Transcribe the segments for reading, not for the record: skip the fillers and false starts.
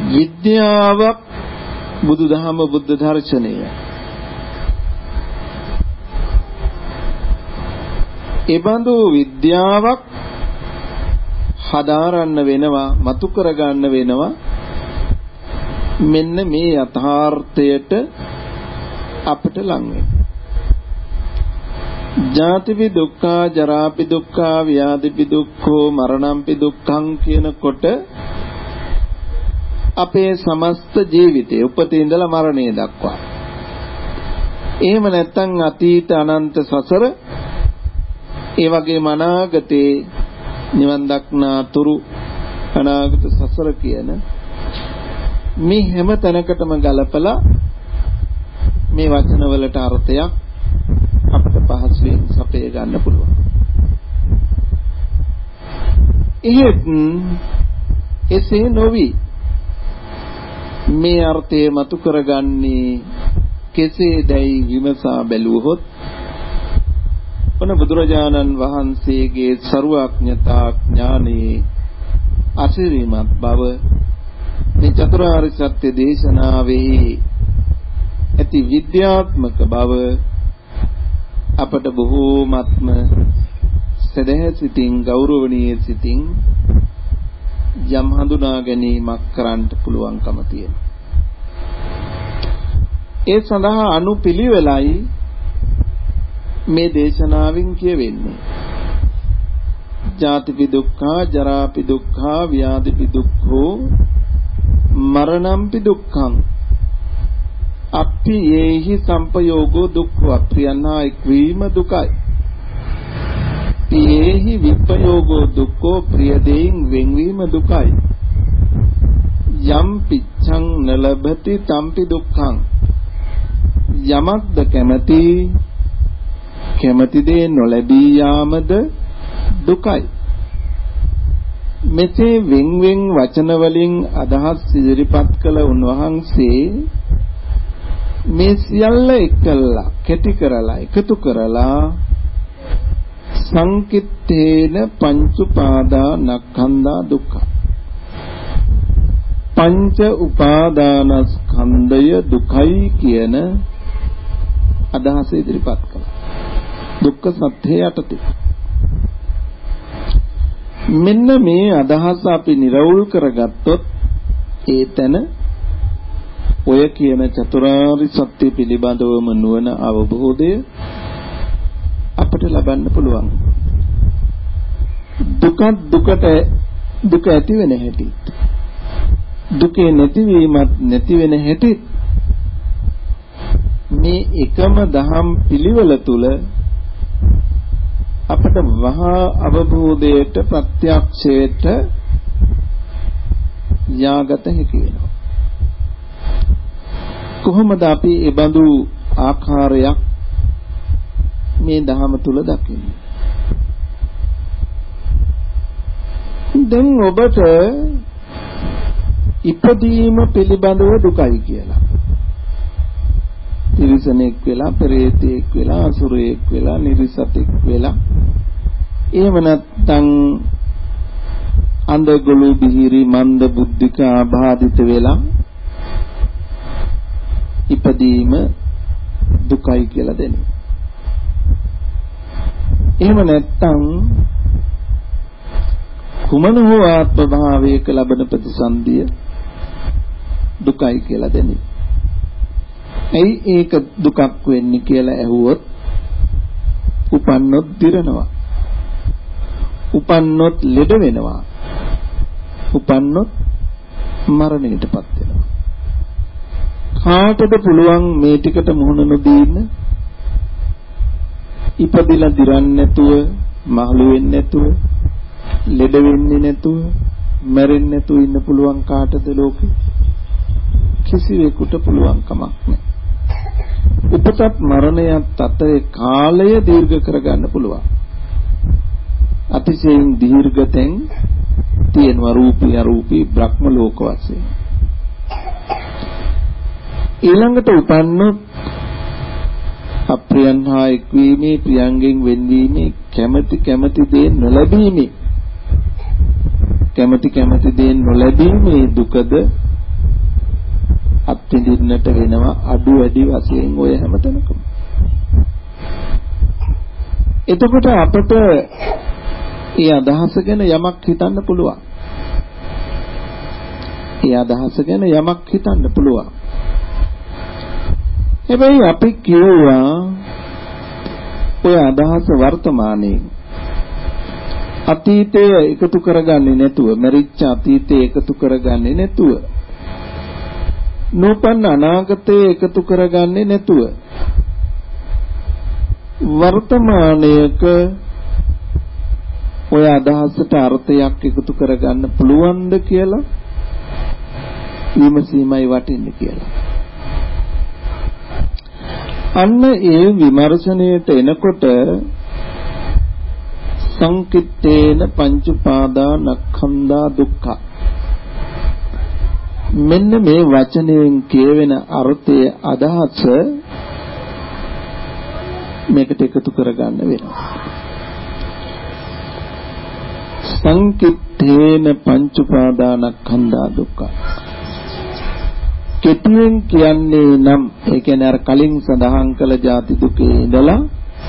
විද්‍යාවක් බුදුදහම බුද්ධ දර්ශනය. ඒබඳු විද්‍යාවක් හදාරන්න වෙනවා, මතු කරගන්න වෙනවා. මෙන්න මේ යථාර්ථයට අපිට ලං වෙන්න. ජාතිපි දුක්ඛා, ජරාපි දුක්ඛා, ව්‍යාධිපි දුක්ඛෝ, මරණම්පි දුක්ඛං කියනකොට අපේ සමස්ත ජීවිතේ උපතේ ඉඳලා මරණය දක්වා. එහෙම නැත්නම් අතීත අනන්ත සසර, ඒ වගේම අනාගතේ නිවන් දක්නා තුරු අනාගත සසර කියන මේ හැම තැනකටම ගලපලා මේ වචන වලට අර්ථයක් අපිට පහසුවෙන් සපය ගන්න පුළුවන්. එහෙත් එසේ නොවි මේ අර්ථය මතු කරගන්නේ කෙසේදයි විමසා බැලුවොත් ඔන්න බුදුරජාණන් වහන්සේගේ සර්වඥතා ඥානයේ අසිරිමත් බව මේ චතුරාර්ය සත්‍ය දේශනාවේ ඇති විද්‍යාත්මක බව අපට බොහෝමත්ම සදහැ සිතින් ගෞරවණීය සිතින් යම් හඳුනා ගැනීමක් කරන්න පුළුවන්කම තියෙනවා. ඒ සඳහා අනුපිළිවෙලයි මේ දේශනාවෙන් කියවෙන්නේ. ජාතිපි දුක්ඛා, ජරාපි දුක්ඛා, ව්‍යාධිපි දුක්ඛෝ, මරණම්පි දුක්ඛං. අප්පි යේහි සම්පයෝගෝ දුක්ඛෝ, අප්‍රියන්හා එක්වීම දුකයි. පියේහි විප්පයෝගෝ දුක්ඛෝ, ප්‍රිය දෙයින් වෙන්වීම දුකයි. යම් පිච්ඡං නලභති තම්පි දුක්ඛං. යමක්ද කැමැති, කැමැති දේ නොලැබී යාමද දුකයි. මෙසේ වෙන්වෙන් වචන වලින් අදහස් ඉදිරිපත් කළ උන්වහන්සේ මේ සියල්ල එකලා කැටි කරලා එකතු කරලා සංකිට්ඨේන පංච උපාදානස්කන්ධා දුක්ඛ, පංච උපාදානස්කන්ධය දුකයි කියන අදහස ඉදිරිපත් කළා. දුක්ඛ සත්‍ය යටතේ මෙන්න මේ අදහස අපි නිරවුල් කරගත්තොත් ඒ තැන ඔය කියන චතුරාර්ය සත්‍ය පිළිබඳවම නුවණ අවබෝධය අපට ලබන්න පුළුවන්. දුක ඇති වෙන හැටි, දුකේ නැතිවීමත් නැති වෙන හැටි මේ එකම දහම් පිළිවෙල තුල අපට වහා අවබෝධයට ප්‍රත්‍යක්ෂයට යාගත හැකි වෙනවා. කොහොමද අපි ඒ බඳු ආකාරයක් මේ දහම තුල දකින්නේ? දැන් ඔබට ඉපදීම පිළිබඳව දුකයි කියලා. තිරිසනෙක් වෙලා, පෙරේතෙක් වෙලා, අසුරයෙක් වෙලා, නිරිසතෙක් වෙලා, එහෙම නැත්නම් අන්ධගොළු බිහිරි මන්ද බුද්ධික ආබාධිත වෙලා ඉපදීම දුකයි කියලා දෙන්නේ. එහෙම නැත්නම් කුමන හෝ ආත්ම භාවයක ලබන ප්‍රතිසන්දිය දුකයි කියලා දෙන්නේ. ඇයි ඒක දුකක් වෙන්නේ කියලා ඇහුවොත් උපන්නොත් දිරනවා, උපන්නොත් ලෙඩ වෙනවා, උපන්නොත් මරණයටපත් වෙනවා. කාටද පුළුවන් මේ ටිකට මුහුණ නොදී ඉන්න? ඉපදිලා දිරන්නේ නැතුව, මහලු වෙන්නේ නැතුව, ලෙඩ වෙන්නේ නැතුව, මැරෙන්නේ නැතුව ඉන්න පුළුවන් කාටද ලෝකේ? කිසිවෙකුට පුළුවන් කමක් නැහැ. උපතත් මරණයත් අතරේ කාලය දීර්ඝ කරගන්න පුළුවන්. අතිශයින් දීර්ඝතෙන් තියෙනවා රූපී අරූපී බ්‍රහ්ම ලෝක වශයෙන්. ඊළඟට උපන්නොත් අප්‍රියන් හා එක්වීමේ, ප්‍රියංගෙන් වෙන්වීමේ, කැමැති දේ නොලැබීමේ, කැමැති දේ නොලැබීමේ දුකද අත්විඳින්නට වෙනවා අඩු වැඩි වශයෙන් ඔය හැමතැනකම. එතකොට අපට ඒ අදහස ගැන යමක් හිතන්න පුළුවන්. ඒ අදහස ගැන යමක් හිතන්න පුළුවන්. හැබැයි අපි කියුවා ඔය අදහස වර්තමානයේ අතීතය එකතු කරගන්නේ නැතුව, මරිච්ච අතීතය එකතු කරගන්නේ නැතුව, නූපන් අනාගතය එකතු කරගන්නේ නැතුව වර්තමානයක ඔය අදහසට අර්ථයක් එකතු කරගන්න පුළුවන්ද කියලා විමසීමයි වටින්නේ කියලා. අන්න ඒ විමර්ශනයට එනකොට සංකිට්ඨේන පංච උපාදානස්කන්ධා දුක්ඛ, මෙන්න මේ වචනයෙන් කියවෙන අර්ථයේ අදහස මේකට එකතු කරගන්න වෙනවා. සංකිට්ඨේන පංච උපාදානස්කන්ධා දුක්ඛ, කෙටියෙන් කියන්නේ නම් ඒ කියන්නේ අර කලින් සඳහන් කළ ಜಾති දුකේ ඉඳලා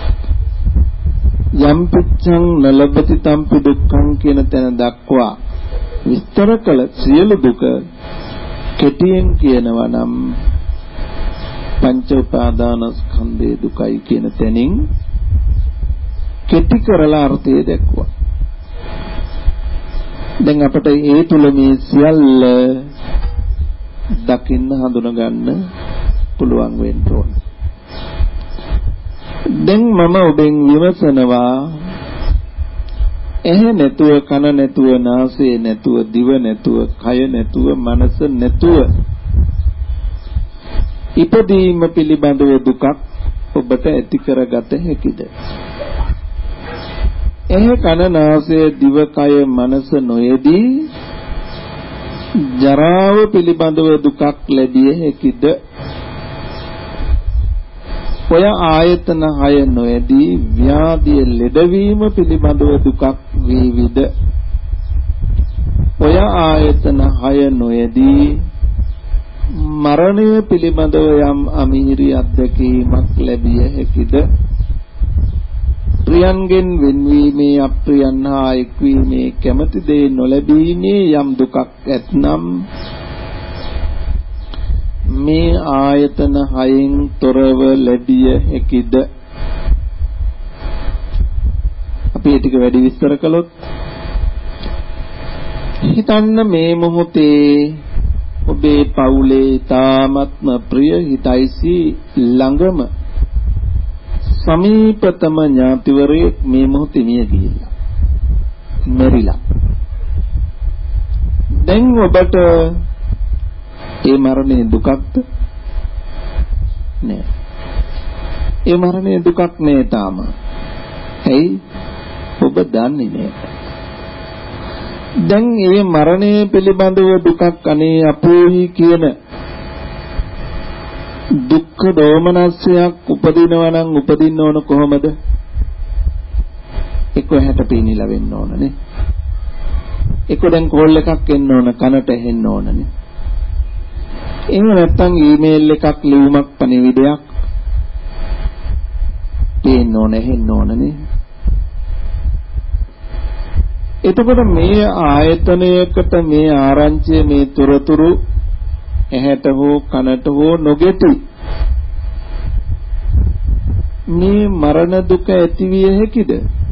යම් පිච්ඡං නලබති තම්පි දුක්ඛං කියන තැන දක්වා විස්තර කළ සියලු දුක කෙටියෙන් කියනවා නම් පංච උපාදානස්කන්ධේ දුකයි කියන තැනින් කෙටි කරලා අර්ථය දක්වා. දැන් අපිට ඒ තුල මේ සියල්ල දකින්න හඳුනගන්න පුළුවන් වෙන්න ඕන. දැන් මම ඔබෙන් විමසනවා, ඇහැ නැතුව, කන නැතුව, නාසය නැතුව, දිව නැතුව, කය නැතුව, මනස නැතුව ඉපදීම පිළිබඳව දුකක් ඔබට ඇති කරගත හැකිද? ඇහැ, කන, නාසය, දිව, කය, මනස නොයේදී ජරාව පිළිබඳව දුකක් ලැබිය හැකිද? ඔය ආයතන 6 නොයේදී ව්‍යාධිය ලෙඩවීම පිළිබඳව දුකක් වේවිද? ඔය ආයතන 6 නොයේදී මරණය පිළිබඳව යම් අමිහිරි අත්දැකීමක් ලැබිය හැකිද? ප්‍රියන්ගෙන් වෙන්වීමේ, අප්‍රියන් හා එක්වීමේ, කැමැති දේ නොලැබීමේ යම් දුකක් ඇතනම් මේ ආයතන 6න් තොරව ලැබිය හැකිද? අපි ඒ ටික වැඩි විස්තර කළොත් හිතන්න, මේ මොහොතේ ඔබේ පවුලේ තාමත්ම ප්‍රිය, හිතයිසි, ළඟම සමීපතම ඥාතිවරයෙක් මේ මොහොතේ මිය ගිහිල්ලා, මැරිලා. දැන් ඔබට ඒ මරණය දුකක්ද? නෑ. ඒ මරණය දුකක් නෑ තාම. ඇයි? ඔබ දන්නේ නෑ. දැන් මේ මරණය පිළිබඳව දුකක් අනේ අපෝහි කියන දුක්ඛ දෝමනස්සයක් උපදිනවා නම් උපදින්න ඕන කොහොමද? එක්ක හැට පීනිලා වෙන්න ඕනනේ. එක්ක දැන් කෝල් එකක් එන්න ඕන, කනට ඇහෙන්න ඕනනේ. එහෙම නැත්නම් ඊමේල් එකක්, ලියුමක්, පණිවිඩයක් පේන්න ඕන, ඇහෙන්න ඕනනේ. එතකොට මේ ආයතනයකට මේ ආරංචිය, මේ තොරතුරු ඇහැට හෝ කනට හෝ නොගෙති මේ මරණ දුක ඇතිවිය හැකිද?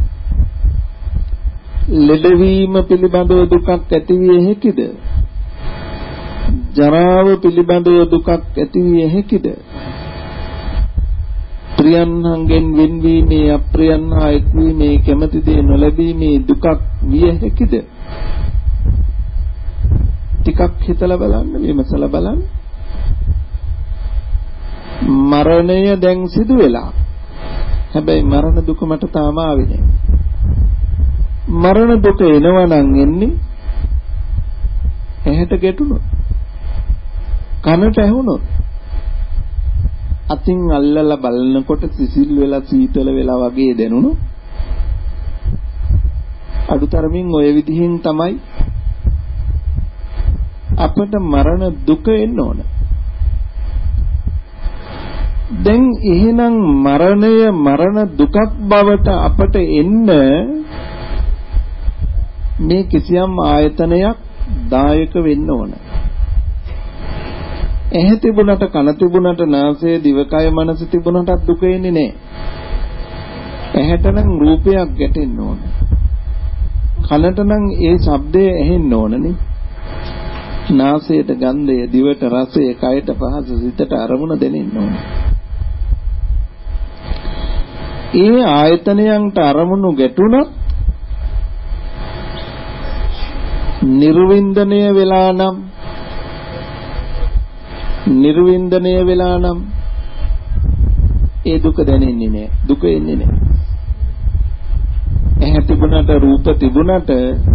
ලෙඩවීම පිළිබඳව දුකක් ඇතිවිය හැකිද? ජරාව පිළිබඳව දුකක් ඇතිවිය හැකිද? ප්‍රියයන්ගෙන් වෙන්වීමේ, අප්‍රියයන් හා එක්වීමේ, කැමැති දේ නොලැබීමේ දුකක් විය හැකිද? ටිකක් හිතලා බලන්න, විමසලා බලන්න. මරණය දැන් සිදු වෙලා. හැබැයි මරණ දුක මට තාම ආවේ නැහැ. මරණ දුක එනවා නම් එන්නේ ඇහැට ගැටුණොත්, කනට ඇහුණොත්, අතින් අල්ලලා බලනකොට සිසිල් වෙලා සීතල වෙලා වගේ දැනුණොත්, අඩුතරමින් ওই විදිහින් තමයි අපට මරණ දුක එන්න ඕන. දැන් එහෙනම් මරණය මරණ දුකක් බවට අපට එන්න මේ කිසියම් ආයතනයක් දායක වෙන්න ඕන. ඇහැ තිබුණට කන තිබුණට නාසය දිවකය මනස තිබුණට දුක එන්නේ නැහැ. ඇහැට නම් රූපයක් ගැටෙන්න ඕන. කනට නම් ඒ ශබ්දය ඇහෙන්න ඕනනේ. නාසයට ගන්ධය, දිවට රසය, කයට පහස, සිතට අරමුණ දැනෙන්න ඕන. ඒ ආයතනයන්ට අරමුණු ගැටුණොත් නිර්වින්දනය වෙලා නම් ඒ දුක දැනෙන්නේ නැහැ. දුක එන්නේ නැහැ. ඇහැ තිබුණට රූප තිබුණට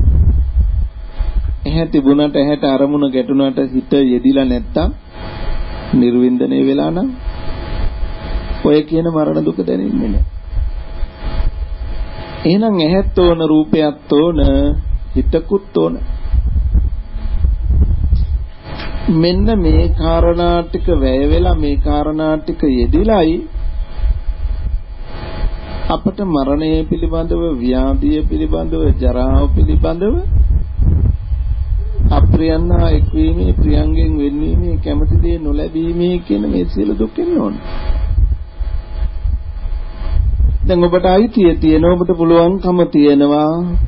ඇහැට අරමුණ ගැටුණට හිත යෙදිලා නැත්තම් නිර්වින්දනය වෙලා නම් ඔය කියන මරණ දුක දැනෙන්නේ නැහැ. එහෙනම් ඇහත් ඕන, රූපයත් ඕන, හිතකුත් ඕන. මෙන්න මේ කාරණා ටික වැය වෙලා මේ කාරණා ටික යෙදිලායි අපට මරණය පිළිබඳව, ව්‍යාධිය පිළිබඳව, ජරාව පිළිබඳව, අප්‍රියයන් හා එක්වීමේ, ප්‍රියංගෙන් වෙන්වීමේ, කැමති දේ නොලැබීමේ කියන මේ සියලු දුක් එන්න ඕන. දැන් ඔබට අයිතිය තියෙනවා, ඔබට පුළුවන්කම තියෙනවා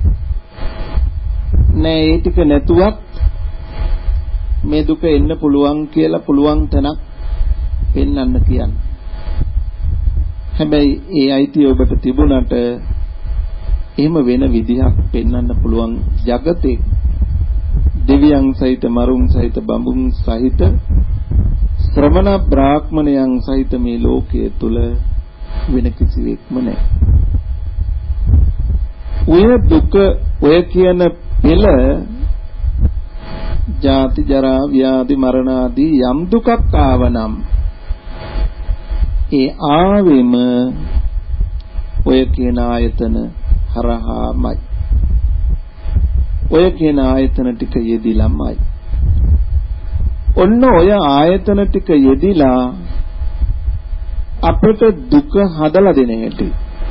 නෑ ඒ ටික නැතුවත් මේ දුක එන්න පුළුවන් කියලා පුළුවන් තැනක් පෙන්වන්න කියන්නේ. හැබැයි ඒ අයිතිය ඔබට තිබුණට එහෙම වෙන විදිහක් පෙන්වන්න පුළුවන් జగතේ දෙවියන් සහිත, මරුන් සහිත, බඹුන් සහිත, ශ්‍රමණ බ්‍රාහ්මණයන් සහිත මේ ලෝකයේ තුල වෙන කිසිවෙක්ම නැහැ. ඔය දුක, ඔය කියන පෙළ ජාති, ජරා, ව්‍යාධි, මරණ ආදී යම් දුකක් ආවනම් ඒ ආවෙම ඔය කියන ආයතන හරහාමයි. ඔය කියන ආයතන ටික යෙදිලාමයි. ඔන්න ඔය ආයතන ටික යෙදිලා අපට දුක හදලා දෙන හැටි,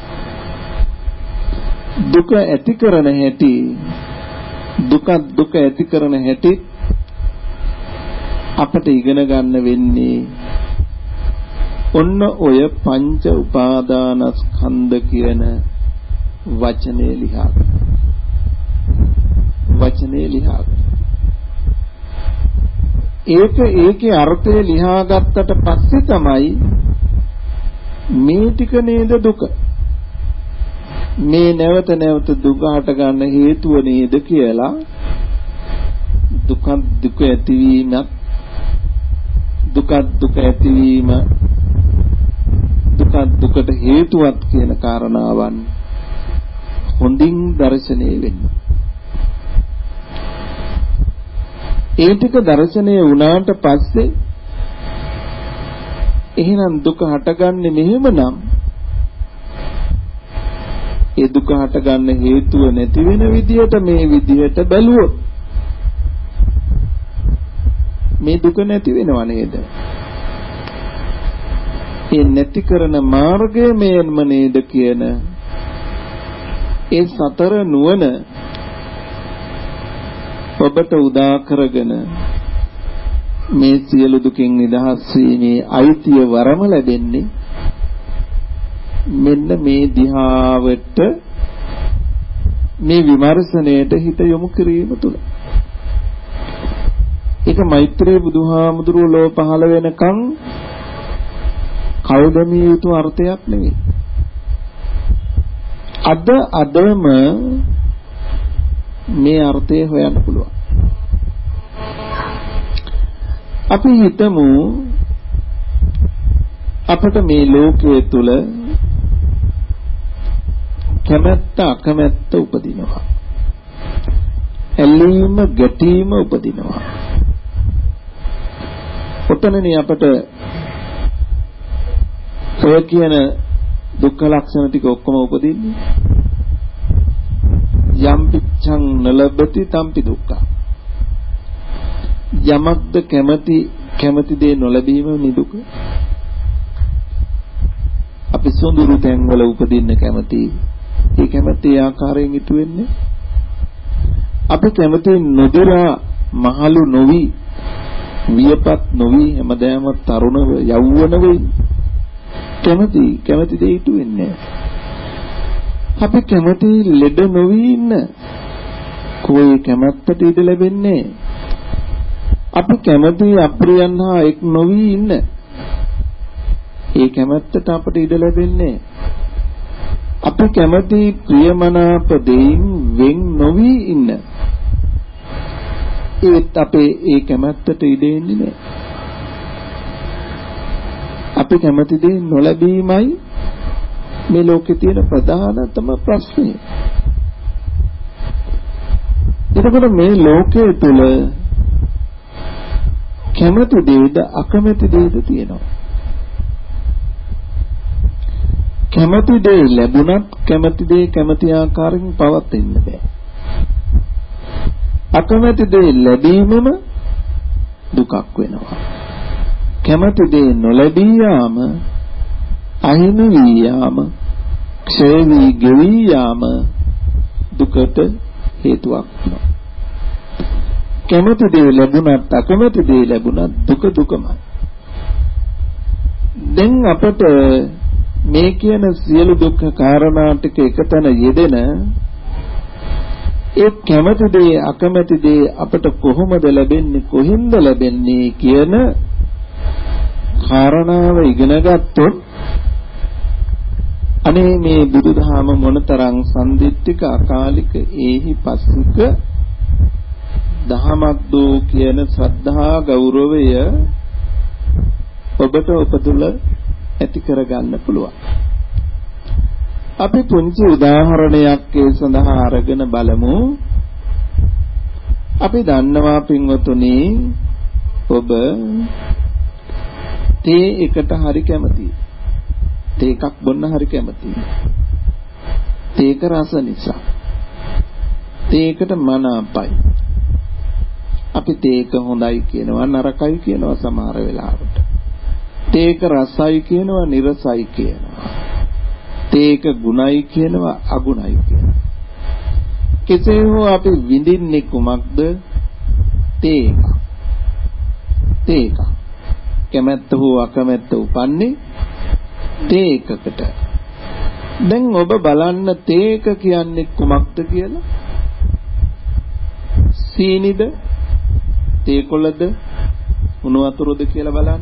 දුක ඇති කරන හැටි, දුක ඇති කරන හැටි අපට ඉගෙන ගන්න වෙන්නේ ඔන්න ඔය පංච උපාදානස්කන්ධ කියන වචනේ ලිහා. ඒකේ අර්ථය ලියාගත්තට පස්සේ තමයි මේ ටික නේද දුක, මේ නැවත දුක හට ගන්න හේතුව නේද කියලා දුක ඇතිවීමත්, දුක ඇතිවීම, දුකට හේතුවත් කියන කාරණාවන් හොඳින් දැర్శණය වෙන්නේ. ඒ ටික දැర్శණය වුණාට පස්සේ එහෙනම් දුක හටගන්නේ මෙහෙමනම් ඒ දුක හටගන්න හේතුව නැති වෙන විදියට මේ විදියට බැලුවොත් මේ දුක නැති වෙනව නේද? ඒ නැති කරන මාර්ගය මේන්ම නේද කියන ඒ සතර නුවණ ඔබට උදා කරගෙන මේ සියලු දුකින් නිදහස් වීමේ අයිතිය වරම ලැබෙන්නේ මෙන්න මේ දිහාවට, මේ විමර්ශනයට හිත යොමු කිරීම තුළ. ඒක මෛත්‍රී බුදුහාමුදුරුවෝ ලෝ පහළ වෙනකන් කල්දමිය යුතු අර්ථයක් නෙවෙයි. අදම මේ අර්ථය හොයන්න පුළුවන්. අපි හිතමු අපට මේ ලෝකයේ තුල කැමැත්ත අකමැත්ත උපදිනවා. ඇලීම ගැටීම උපදිනවා. ඔතනනේ අපට ඔය කියන දුක්ඛ ලක්ෂණ ටික ඔක්කොම උපදින්නේ. යම් පිච්ඡං නලබති තම්පි දුක්ඛ. යමක්ද කැමැති දේ නොලැබීම නිදුක. අපි සොඳුරු තැන්වල උපදින්න කැමති. ඒ කැමති ආකාරයෙන් ඉතු වෙන්නේ. අපි කැමති නොදරා මහලු නොවි වියපත් නොවි හැමදාම තරුණව යෞවන වෙයි. කැමති දේ ඉතු වෙන්නේ. අපි කැමති ලෙඩ නොවි ඉන්න. કોઈ කැමැත්තට ඉඩ ලැබෙන්නේ. අපි කැමති අප්‍රියයන් හා එක් නොවි ඉන්න. ඒ කැමැත්තට අපට ඉඩ ලැබෙන්නේ. අපි කැමති ප්‍රියමනාප දෙයින් වෙන් නොවි ඉන්න. ඒත් අපේ ඒ කැමැත්තට ඉඩ එන්නේ නැහැ. අපි කැමති දේ නොලැබීමයි මේ ලෝකේ තියෙන ප්‍රධානතම ප්‍රශ්නේ. එතකොට මේ ලෝකයේ තුල කැමති දේද අකමැති දේද තියෙනවා. කැමති දේ ලැබුණත් කැමති දේ කැමති ආකාරයෙන් පවත්ින්න බෑ. අකමැති දේ ලැබීමම දුකක් වෙනවා. කැමති දේ නොලැබී යාම අහිමි වී යාම ක්ෂය වී ගෙවි යාම දුකට හේතුවක් වෙනවා. කැමති දේ ලැබුණත් අකමැති දේ ලැබුණත් දුක දුකමයි. දැන් අපට මේ කියන සියලු දුක්ඛ කාරණා ටික එකතන යෙදෙන ඒ කැමති දේ අකමැති දේ අපට කොහොමද ලැබෙන්නේ කොහින්ද ලැබෙන්නේ කියන කාරණාව ඉගෙන ගත්තොත් අනේ මේ බුදුදහම මොනතරම් සම්දිත්තික අකාලික ඒහි පස්සික දහමක් දෝ කියන ශ්‍රද්ධා ගෞරවය ඔබට උපතුල ඇති කරගන්න පුළුවන්. අපි පුංචි උදාහරණයක් ඒ සඳහා අරගෙන බලමු. අපි දන්නවා පින්වතුනි ඔබ තේ එකට හරි කැමතියි. තේ එකක් බොන්න හරි කැමතියි. තේක රස නිසා. තේකට මනාපයි. අපි තේක හොඳයි කියනවා නරකයි කියනවා සමහර වෙලාවට. තේක රසයි කියනවා නිරසයි කියනවා. තේක ගුණයි කියනවා අගුණයි කියනවා. කෙසේ හෝ අපි විඳින්නේ කුමක්ද? තේක. තේක. කැමැත්ත හෝ අකමැත්ත උපන්නේ තේකකට. දැන් ඔබ බලන්න තේක කියන්නේ කුමක්ද කියලා? සීනිද? තේකොළද? උණු වතුරද කියලා බලන්න.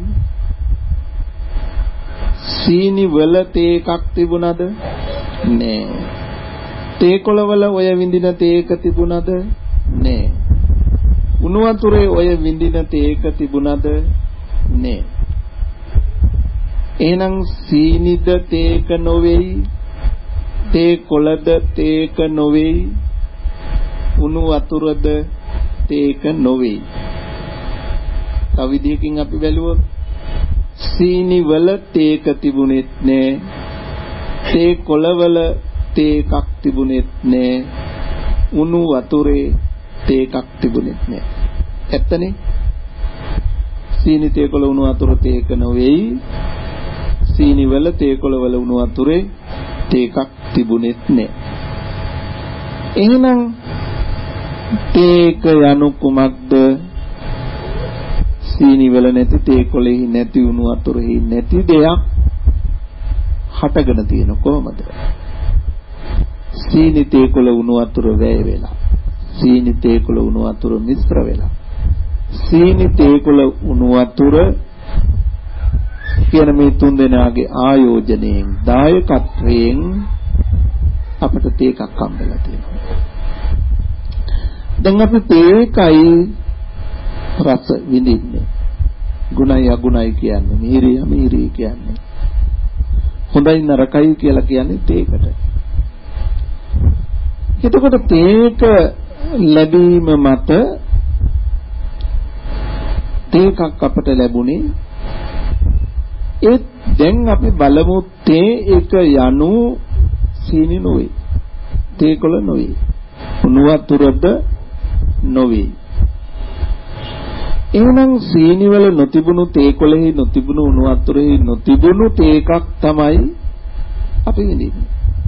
සීනි වල තේකක් තිබුණද? නෑ. තේකොළ වල ඔය විඳින තේක තිබුණද? නෑ. උණු වතුරේ ඔය විඳින තේක තිබුණද? නෑ. එහෙනම් සීනිද තේක නොවේයි? තේකොළද තේක නොවේයි? උණු වතුරද තේක නොවේයි? තව විදිහකින් අපි බැලුවොත් සීනි වල තේක තිබුණෙත් නෑ. තේකොළ වල තේකක් තිබුණෙත් නෑ. උණු වතුරේ තේකක් තිබුණෙත් නෑ. ඇත්තනේ? සීනි තේකොළ උණු වතුර තේක නොවේයි. සීනි වල තේකොළ වල උණු වතුරේ තේකක් තිබුණෙත් නෑ. එහෙනම් තේක යනු කුමක්ද? සීනි වල නැති තේකොළෙහි නැති උණු වතුරෙහි නැති දෙයක් හටගෙන තියෙන කොහමද? සීනි තේකොළ උණු වතුර වැය වෙලා. සීනි තේකොළ උණු වතුර මිශ්‍ර වෙලා. සීනි තේකොළ උණු වතුර කියන මේ තුන් දෙනාගේ ආයෝජනයෙන් දායකත්වයෙන් අපිට තේකක් හම්බෙලා තියෙනවා. දැන් අපි තේකයි රස විඳින්නේ. ගුණයි අගුණයි කියන්නේ මිහිරි අමිහිරි කියන්නේ. හොඳයි නරකයි කියලා කියන්නේ තේකට. එතකොට තේක ලැබීම මත තේකක් අපට ලැබුණේ. ඒත් දැන් අපි බලමු තේ එක යනු සීනි නොවේ. තේකොළ නොවේ. උණු වතුරද නොවේ. එහෙනම් සීනි වල නොතිබුණු තේකොළෙහි නොතිබුණු උණු වතුරෙහි නොතිබුණු තේකක් තමයි අපි විඳින්නේ.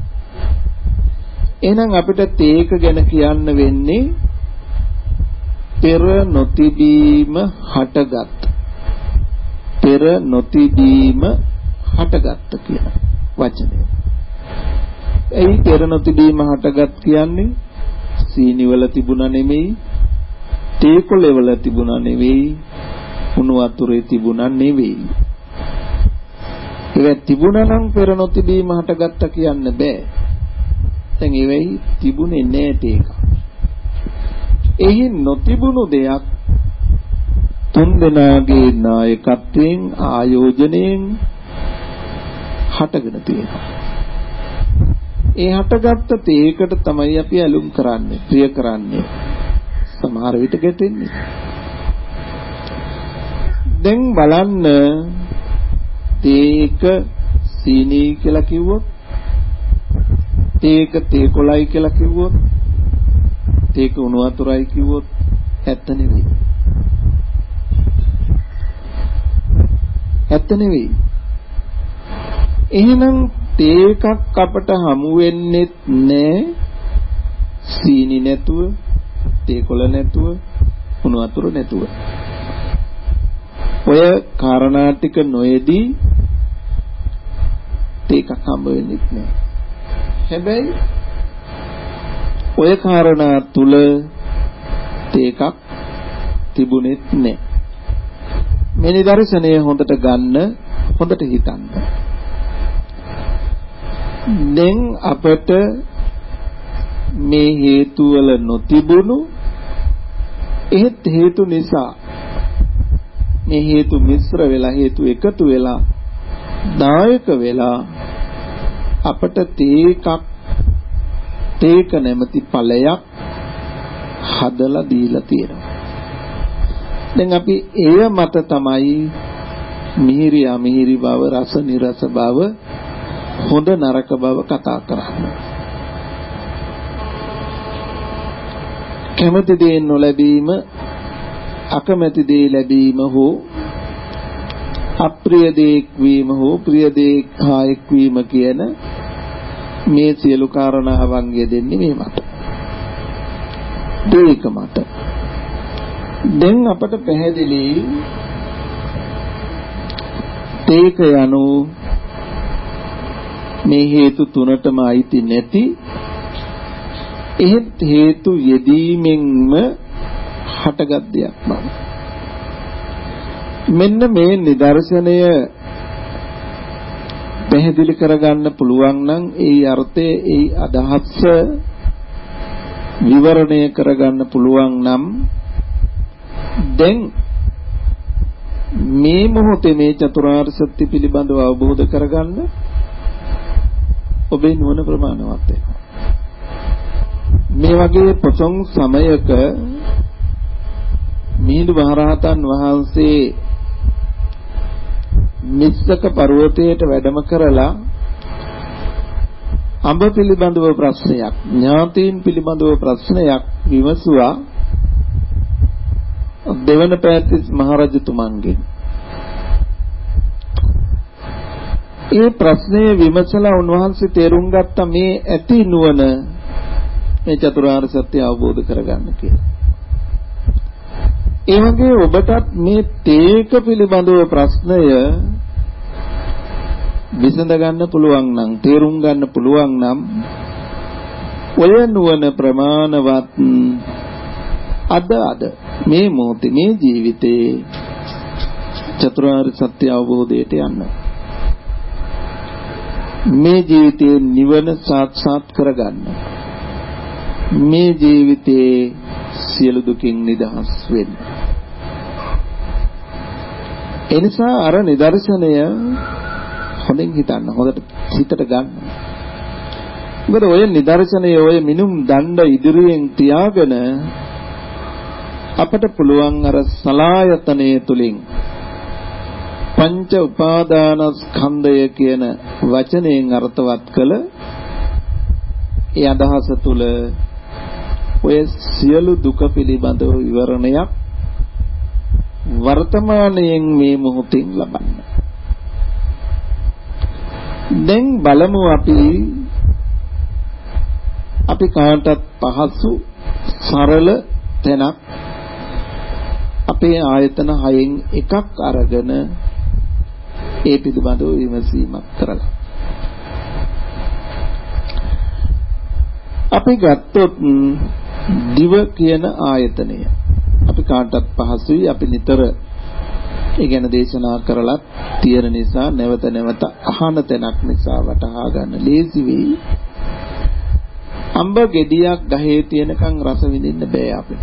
එහෙනම් අපිට තේක ගැන කියන්න වෙන්නේ පෙර නොතිබීම හටගත්. පෙර නොතිබීම හටගත් කියන වචනය. එයි පෙර නොතිබීම හටගත් කියන්නේ සීනි වල තිබුණා නෙමෙයි, තේකොළ වල තිබුණා නෙවෙයි, උණු වතුරේ තිබුණා නෙවෙයි. ඒක තිබුණා නම් පෙර නොතිබීම හටගත්ත කියන්න බෑ. දැන් ඒ වෙයි තිබුණේ නෑ තේක. එහි නොතිබුණු දෙයක් තුන් දෙනාගේ නායකත්වයෙන් ආයෝජනයෙන් හටගෙන තියෙනවා. ඒ හටගත්ත තේකට තමයි අපි ඇලුම් කරන්නේ, ප්‍රිය කරන්නේ. සමහර විට ගැටෙන්නේ. දැන් බලන්න තේක සීනි කියලා කිව්වොත්, තේක තේකොළයි කියලා කිව්වොත්, තේක උණු වතුරයි කිව්වොත් ඇත්ත නෙවෙයි. ඇත්ත නෙවෙයි. එහෙනම් තේකක් අපට හමු වෙන්නේ නැහැ සීනි නැතුව, තේකොළ නැතුව, උණු වතුර නැතුව. ඔය කාරණා ටික නොයේදී තේකක් හම්බ වෙන්නේ නැහැ. හැබැයි ඔය කාරණා තුල තේකක් තිබුණෙත් නැහැ. මේ නිදර්ශනය හොඳට ගන්න, හොඳට හිතන්න. දැන් අපට මේ හේතු වල නොතිබුණු එහෙත් හේතු නිසා මේ හේතු මිශ්‍ර වෙලා, හේතු එකතු වෙලා, දායක වෙලා අපට තේක නැමැති ඵලයක් හදලා දීලා තියෙනවා. දැන් අපි එය මත තමයි මිහිරි අමිහිරි බව, රස නිරස බව, හොඳ නරක බව කතා කරන්නේ. කැමති දේ නොලැබීම, අකමැති දේ ලැබීම හෝ අප්‍රිය දේ වීම හෝ ප්‍රිය දේ හා එක්වීම කියන මේ සියලු කාරණාවන් යෙදෙන්නේ මේ මත. දෙයක මත. දැන් අපට පැහැදිලි තේක යනු මේ හේතු තුනටම අයිති නැති, එහෙත් හේතු යෙදීමෙන්ම හටගත් දෙයක් බව. මෙන්න මේ නිදර්ශනය පැහැදිලි කරගන්න පුළුවන් නම් ඒ අර්ථය, ඒ අදහස විවරණය කරගන්න පුළුවන් නම් දැන් මේ මොහොතේ මේ චතුරාර්ය සත්‍ය පිළිබඳව අවබෝධ කරගන්න ඔබේ නුවණ ප්‍රමාණවත් වෙනවා. මේ වගේ පොසොන් සමයක මිහිඳු මහරහතන් වහන්සේ මිස්සක පර්වතයට වැඩම කරලා අඹ පිළිබඳව ප්‍රශ්නයක්, ඥාතීන් පිළිබඳව ප්‍රශ්නයක් විමසුවා දෙවන පෑතිස් මහරජතුමන්ගෙන්. ඒ ප්‍රශ්නය විමසලා උන්වහන්සේ තේරුම් ගත්ත මේ ඇති නුවණ මේ චතුරාර්ය සත්‍ය අවබෝධ කරගන්න කියලා. ඒ වගේ ඔබටත් මේ තේක පිළිබඳව ප්‍රශ්නය විසඳ ගන්න පුළුවන් නම්, තේරුම් ගන්න පුළුවන් නම් ඔය නුවණ ප්‍රමාණවත් අද මේ මොහොතේ මේ ජීවිතේ චතුරාර්ය සත්‍ය අවබෝධයට යන්න. මේ ජීවිතේ නිවන සාක්ෂාත් කරගන්න. මේ ජීවිතේ සියලු දුකින් නිදහස් වෙන්න. එනිසා අර නිදර්ශනය හොඳින් හිතන්න, හොඳට හිතට ගන්න. මොකද ඔය නිදර්ශනය, ඔය මිනුම් දණ්ඩ ඉදිරියෙන් තියාගෙන අපට පුළුවන් අර සලායතනය තුලින් පංච උපාදානස්කන්ධය කියන වචනයෙන් අර්ථවත් කළ ඒ අදහස තුල ඔය සියලු දුක පිළිබඳව විවරණයක් වර්තමානයෙන් මේ මොහොතින් ලබන්න. දැන් බලමු අපි කාටත් පහසු සරල තැනක් අපේ ආයතන 6න් එකක් අරගෙන ඒ පිළිබඳව විමසීමක් කරලා අපි ගත්තොත් දිව කියන ආයතනය අපි කාටත් පහසුයි අපි නිතර ඒ ගැන දේශනා කරලා තියෙන නිසා නැවත නැවත අහන තැනක් නිසා වටහා ගන්න ලේසි වෙයි. අඹ ගෙඩියක් ගහේ තියෙනකන් රස විඳින්න බෑ අපිට.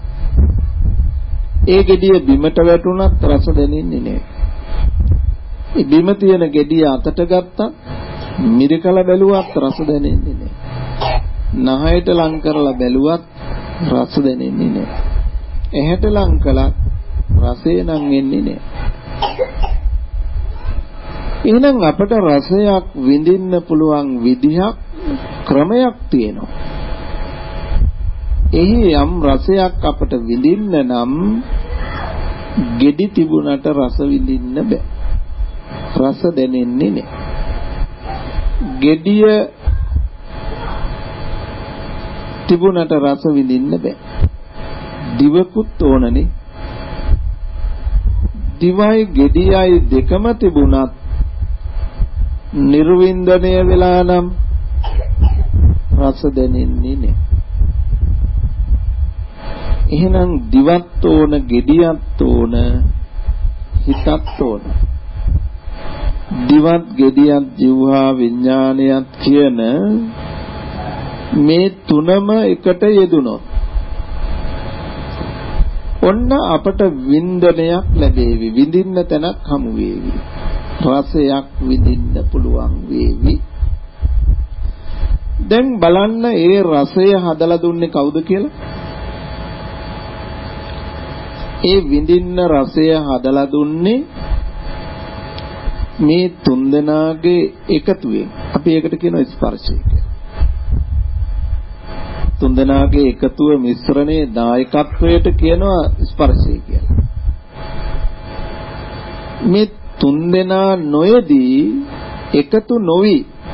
ඒ ගෙඩිය බිමට වැටුණත් රස දැනෙන්නේ නෑ. ඒ බිම තියෙන ගෙඩිය අතට ගත්තත් මිරිකලා බැලුවත් රස දැනෙන්නේ නෑ. නහයට ලං කරලා බැලුවත් රස දැනෙන්නේ නෑ. ඇහැට ලං කළත් රසය නම් එන්නේ නෑ. එහෙනම් අපට රසයක් විඳින්න පුළුවන් විදිහක් ක්‍රමයක් තියෙනවා. එහි යම් රසයක් අපට විඳින්න නම් ගෙඩි තිබුණට රස විඳින්න බෑ. රස දැනෙන්නේ නෑ. ගෙඩිය තිබුණට රස විඳින්න බෑ. දිවකුත් ඕනනේ. දිවයි ගෙඩියයි දෙකම තිබුණත් නිර්වින්දනය වෙලා නම් රස දැනෙන්නේ නෑ. එහෙනම් දිවත් ඕන, ගෙඩියත් ඕන, හිතත් ඕන. දිවත්, ගෙඩියත්, ජීවහා විඥානයත් කියන මේ තුනම එකට යෙදුනොත් ඔන්න අපට වින්දනයක් ලැබේවි. විඳින්න තැනක් හමු වේවි. රසයක් විඳින්න පුළුවන් වේවි. දැන් බලන්න ඒ රසය හදලා දුන්නේ කවුද කියලා? ඒ විඳින්න රසය හදලා දුන්නේ මේ තුන්දෙනාගේ එකතුවෙන්. අපි ඒකට කියනවා ස්පර්ශය කියලා. තුන්දෙනාගේ එකතුව මිශ්‍රණයේ දායකත්වයට කියනවා ස්පර්ශය කියලා. මේ තුන්දෙනා නොයේදී එකතු නොවි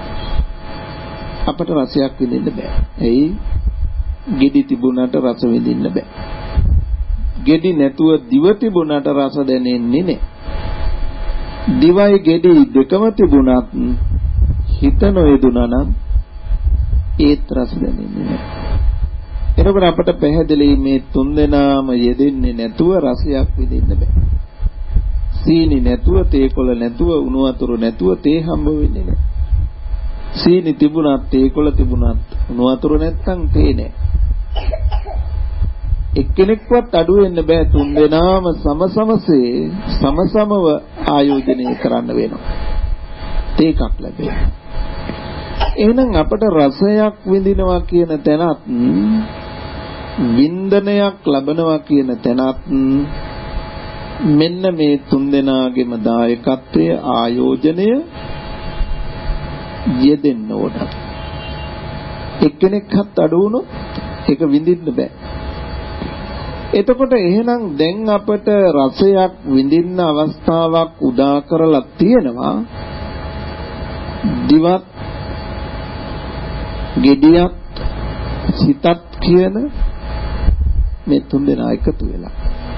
අපට රසයක් විඳින්න බෑ. එයි ගෙඩි තිබුණාට රස විඳින්න බෑ. ගෙඩි නැතුව දිව තිබුණාට රස දැනෙන්නේ නෑ. දිවයි ගෙඩි දෙකම තිබුණත් හිත නොයදුනා නම් ඒත් රස දැනෙන්නේ නෑ. එතකොට අපට පැහැදිලි මේ තුන්දෙනාම යෙදෙන්නේ නැතුව රසයක් විඳින්න බෑ. සීනි නැතුව, තේකොළ නැතුව, උණු වතුර නැතුව තේ හම්බ වෙන්නේ නෑ. සීනි තිබුණත්, තේකොළ තිබුණත්, උණු වතුර නැත්තම් තේ නෑ. එක්කෙනෙක්වත් අඩු වෙන්න බෑ. තුන්දෙනාම සමසමව ආයෝජනය කරන්න වෙනවා. තේකක් ලැබෙනවා. එහෙනම් අපට රසයක් විඳිනවා කියන තැනත් වින්දනයක් ලබනවා කියන තැනත් මෙන්න මේ තුන්දෙනාගේම දායකත්වය ආයෝජනය යෙදෙන්න ඕන. එක්කෙනෙක්වත් අඩු වුණොත් ඒක විඳින්න බෑ. එතකොට එහෙනම් දැන් අපට රසයක් විඳින්න අවස්ථාවක් උදා කරලා තියෙනවා. දිවත්, ගෙඩියත්, සිතත් කියන මේ තුන්දෙනා එකතු වෙලා.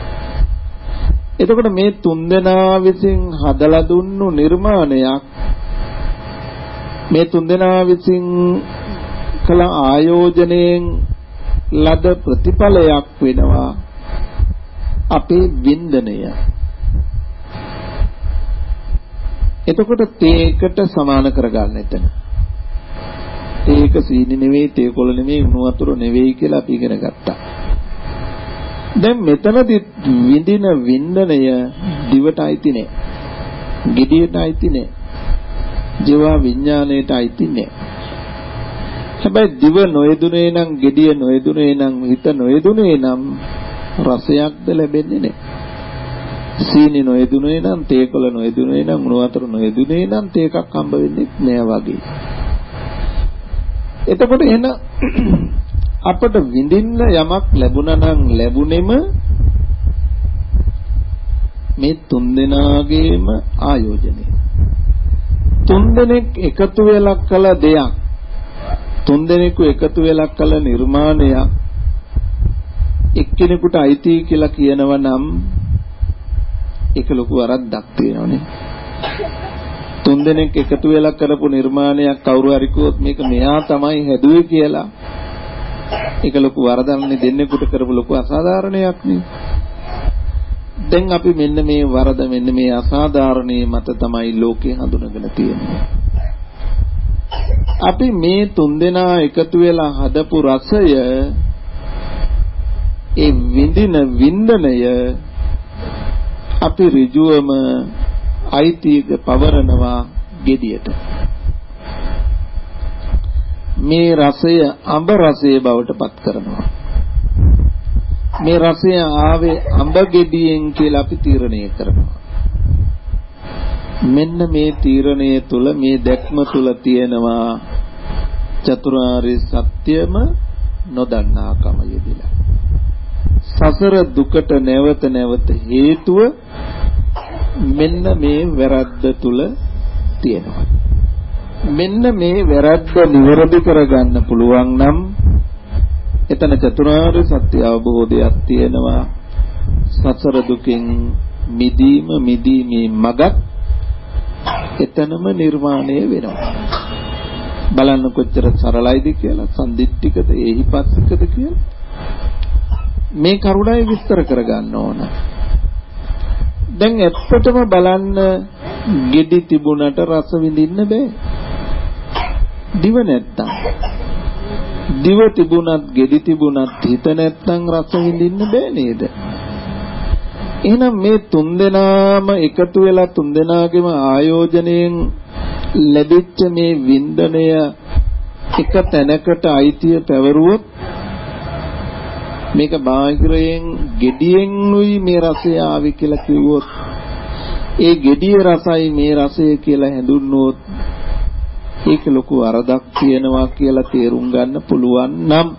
එතකොට මේ තුන්දෙනා විසින් හදලා දුන්නු නිර්මාණයක්, මේ තුන්දෙනා විසින් කළ ආයෝජනයෙන් ලද ප්‍රතිඵලයක් වෙනවා අපේ වින්දනය. එතකොට තේකට සමාන කරගන්න එතන. තේක සීනි නෙවෙයි, තේකොළ නෙවෙයි, උණු වතුර නෙවෙයි කියලා අපි ඉගෙන ගත්තා. දැන් මෙතනදී විඳින වින්දනය දිවට අයිති නෑ, ගෙඩියට අයිති නෑ, ජීවා විඥාණයට අයිති නෑ. හැබැයි දිව නොයදුනේ නම්, ගෙඩිය නොයදුනේ නම්, හිත නොයදුනේ නම් රසයක්ද ලැබෙන්නේ නෑ. සීනි නොයදුනේ නම්, තේකොළ නොයදුනේ නම්, උණු වතුර නොයදුනේ නම් තේකක් හම්බ වෙන්නේ නෑ වගේ. එතකොට එන අපට විඳින්න යමක් ලැබුණා නම් ලැබුණෙම මේ තුන්දෙනාගේම ආයෝජනය. තුන්දෙනෙක් එකතු වෙලා කළ දෙයක්, තුන්දෙනෙකු එකතු වෙලා කළ නිර්මාණයක් එක්කෙනෙකුට අයිති කියලා කියනවා නම් ඒක ලොකු වරද්දක් තියෙනවනේ. තුන්දෙනෙක් එකතු වෙලා කරපු නිර්මාණයක් කවුරු හරි කිව්වොත් මේක මෙයා තමයි හැදුවේ කියලා ඒක ලොකු වරදක්නේ, දෙන්නෙකුට කරපු ලොකු අසාධාරණයක් නේ. දැන් අපි මෙන්න මේ වරද, මෙන්න මේ අසාධාරණේ මත තමයි ලෝකේ හඳුනගෙන තියෙන්නේ. අපි මේ තුන්දෙනා එකතු වෙලා හදපු රසය, ඒ විඳින වින්දනය අපි ඍජුවම අයිතියක පවරනවා gediයට. මේ රසය අඹ රසයේ බවට පත් කරනවා. මේ රසය ආවේ අඹ ගෙඩියෙන් කියලා අපි තීරණය කරනවා. මෙන්න මේ තීරණය තුල, මේ දැක්ම තුල තියෙනවා චතුරාර්ය සත්‍යම නොදන්නාකම යෙදিলা. සසර දුකට නැවත නැවත හේතුව මෙන්න මේ වැරද්ද තුල තියෙනවා. මෙන්න මේ වැරද්ද නිවැරදි කරගන්න පුළුවන් නම් එතන චතුරාර්ය සත්‍ය අවබෝධයක් තියෙනවා. සසර දුකින් මිදීමේ මගක් එතනම නිර්මාණය වෙනවා. බලන්න කොච්චර සරලයිද කියලා, සම්දිට්ඨිකද, ඒහිපස්සිකද කියලා. මේ කරුණයි විස්තර කරගන්න ඕන. දැන් ඇත්තටම බලන්න, ගෙඩි තිබුණට රස විඳින්න බෑ. දිව නැත්තම්, දිව තිබුණත් ගෙඩි තිබුණත් හිත නැත්තම් රස විඳින්න බෑ නේද? එහෙනම් මේ තුන්දෙනාම එකතු වෙලා තුන්දෙනාගේම ආයෝජනයෙන් ලැබිච්ච මේ වින්දනය එක තැනකට අයිතිය පැවරුවොත් මේක බාහිරයෙන් ගෙඩියෙන්ුයි මේ රසය ආවි කියලා කිව්වොත්, ඒ ගෙඩියේ රසයි මේ රසය කියලා හැඳුන්වුවොත් ඒක ලොකු වරදක් තියෙනවා කියලා තේරුම් ගන්න පුළුවන් නම්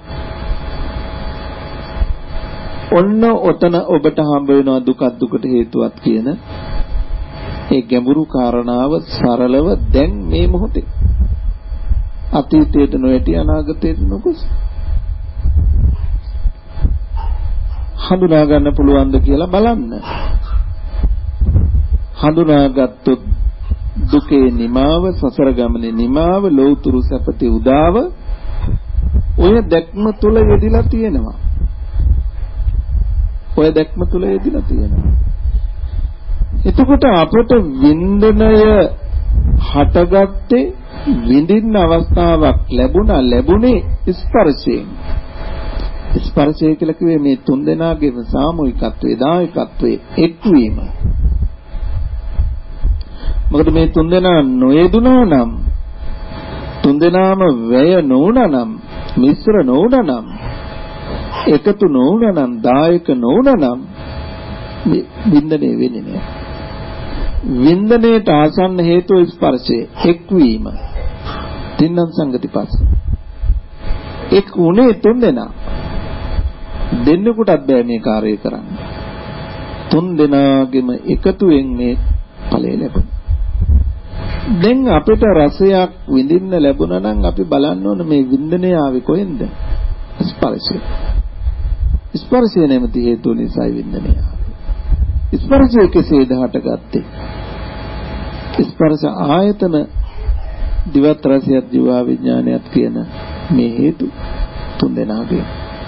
ඔන්න ඔතන ඔබට හම්බ වෙනවා දුකක් දුකට හේතුවක් කියන ඒ ගැඹුරු කාරණාව සරලව දැන් මේ මොහොතේ අතීතයට නොයටි අනාගතයට නොගොස් හඳුනා ගන්න පුළුවන්ද කියලා බලන්න. හඳුනාගත්තොත් දුකේ නිමාව, සසර ගමනේ නිමාව, ලෞතුරු සැපතේ උදාව ඔය දැක්ම තුල යෙදිලා තියෙනවා. ඔය දැක්ම තුල යෙදිලා තියෙනවා. එතකොට අපට වින්දනය හටගත්තේ, විඳින්න අවස්ථාවක් ලැබුණේ ස්පර්ශයෙන්. ස්පර්ශය කියලා කිව්වේ මේ තුන්දෙනාගේම සාමූහිකත්වයේ, දායකත්වයේ එක්වීම. මොකද මේ තුන්දෙනා නොයෙදුනා නම්, තුන්දෙනාම වැය නොවුණා නම්, මිශ්‍ර නොවුණා නම්, එකතු නොවුණා නම්, දායක නොවුණා නම් වින්දනය වෙන්නේ නැහැ. වින්දනයට ආසන්න හේතුව ස්පර්ශය, එක්වීම. තින්නම් සංගතිපස්ස. එක් උනේ තුන්දෙනා. දෙන්නෙකුටත් බෑ මේ කාර්යය කරන්න. තුන්දෙනාගෙම එකතුවෙන් මේ ඵලය ලැබුණා. දැන් අපිට රසයක් විඳින්න ලැබුණා නම් අපි බලන්න ඕන මේ වින්දනය ආවේ කොහෙන්ද? ස්පර්ශය. ස්පර්ශය නැමැති හේතුව නිසායි වින්දනය ආවේ. ස්පර්ශය කෙසේද හටගත්තේ? ස්පර්ශ ආයතන දිවත් රසයත් ජීවා විඥානයත් කියන මේ හේතු තුන්දෙනාගේ.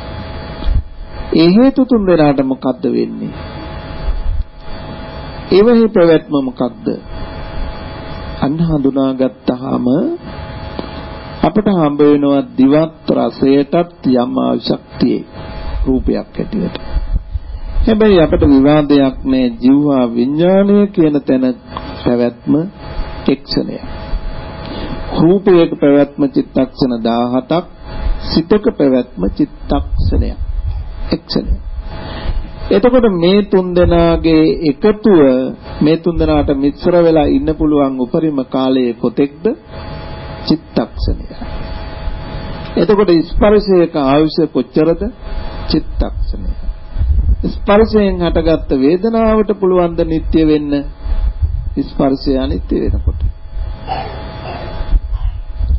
ඒ හේතු තුන්දෙනාට මොකද්ද වෙන්නේ? ඒවෙහි ප්‍රවැත්ම මොකක්ද? අන්න හඳුනාගත්තාම අපට හම්බ වෙනවා දිවත් රසයටත් යම් ශක්තියේ රූපයක් ඇටියට. හැබැයි අපට විවාදයක් නෑ, ජීවා විඥානය කියන තැන පැවැත්ම එක්ෂණයක්. රූපයක පැවැත්ම චිත්තක්ෂණ 17ක්, සිතක පැවැත්ම චිත්තක්ෂණයක්, එක්ෂණයක්. එතකොට මේ තුන්දෙනාගේ එකතුව, මේ තුන්දෙනාට මිශ්‍ර වෙලා ඉන්න පුළුවන් උපරිම කාලය කොතෙක්ද? චිත්තක්ෂණය. එතකොට ස්පර්ශයක ආයුෂ කොච්චරද? චිත්තක්ෂණය. ස්පර්ශයෙන් හටගත්ත වේදනාවට පුළුවන් ද නිට්ටය වෙන්න? ස්පර්ශය අනිත්‍ය වෙනකොට.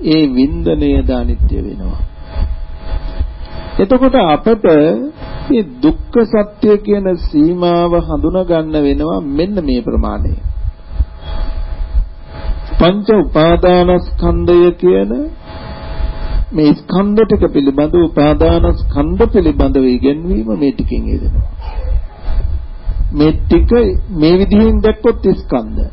ඒ වින්දනයද අනිත්‍ය වෙනවා. එතකොට අපට මේ දුක්ඛ සත්‍ය කියන සීමාව හඳුනා ගන්න වෙනවා මෙන්න මේ ප්‍රමාණය. පංච උපාදානස්කන්ධය කියන මේ ස්කන්ධ ටික පිළිබඳ උපාදානස්කන්ධ පිළිබඳව ඉගෙනවීම මේ ටිකෙන් එදෙනවා. මේ ටික මේ විදිහෙන් දැක්කොත් ස්කන්ධ.